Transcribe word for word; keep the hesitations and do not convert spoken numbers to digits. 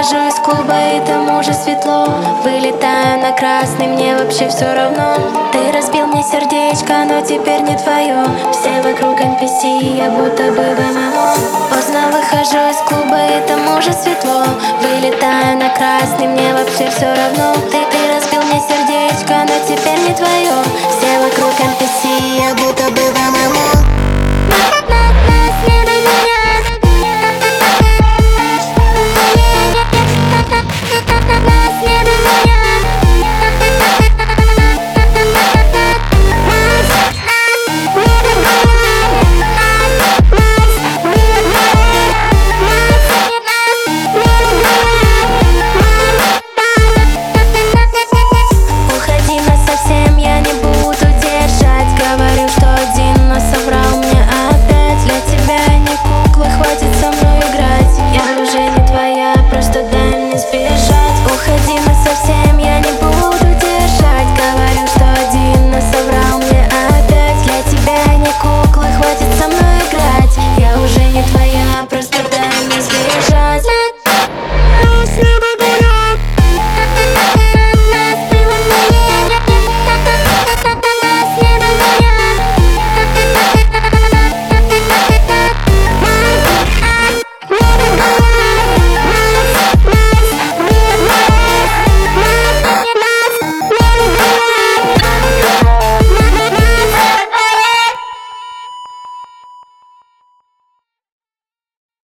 выхожу из клуба, и там уже светло. Вылетаю на красный, мне вообще все равно. Ты разбил мне сердечко, но теперь не твое. Все вокруг эн пи си, я будто бы в эм эм о. Поздно выхожу из клуба, и там уже светло. Вылетаю на красный, мне вообще все равно. Ты